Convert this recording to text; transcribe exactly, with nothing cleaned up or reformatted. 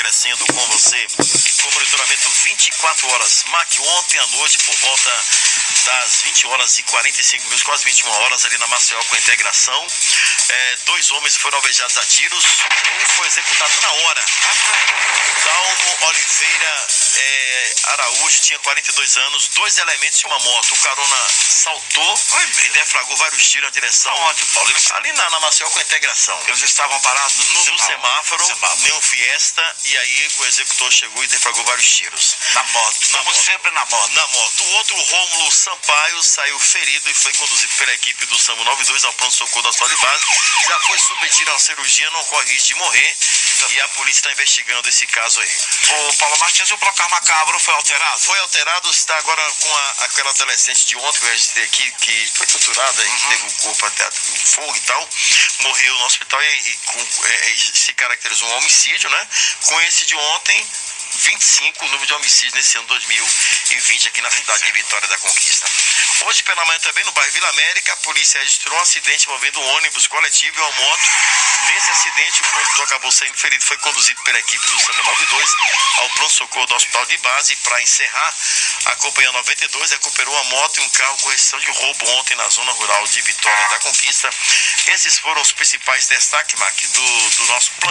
crescendo com você. Com monitoramento vinte e quatro horas. M A C, ontem à noite, por volta das vinte horas e quarenta e cinco minutos, quase vinte e uma horas, ali na Maceió com a integração. É, dois homens foram alvejados a tiros. Um foi executado na hora. Dalmo Oliveira é, Araújo tinha quarenta e dois anos, dois elementos de uma moto. O carona saltou e defragou vários tiros na direção. Onde, Paulo? Ali na, na Maceió com a integração. Eles estavam parados no, no, no semáforo, semáforo. Neo Fiesta, e aí o executor chegou e defragou vários tiros. Na moto, na como moto. sempre na moto. Na moto. O outro, Rômulo Sampaio, saiu ferido e foi conduzido pela equipe do SAMU noventa e dois ao pronto-socorro da Hospital de Base. Já foi submetido a uma cirurgia, não corre risco de morrer. E a polícia está investigando esse caso aí. O Paulo Martins, o placar macabro foi alterado? Foi alterado, está agora com a, aquela adolescente de ontem que eu registrei aqui, que foi torturada e uhum. teve o corpo até fogo e tal, morreu no hospital e, e, com, e se caracterizou um homicídio, né? Com esse de ontem, vinte e cinco, o número de homicídios nesse ano dois mil e vinte aqui na cidade de Vitória da Conquista. Hoje pela manhã também no bairro Vila América, a polícia registrou um acidente envolvendo um ônibus coletivo e uma moto. Nesse acidente, o condutor acabou sendo ferido, foi conduzido pela equipe do SAMU noventa e dois ao pronto-socorro do Hospital de Base. Para encerrar, a Companhia noventa e dois recuperou a moto e um carro com restrição de roubo ontem na zona rural de Vitória da Conquista. Esses foram os principais destaques, Mac, do, do nosso plano.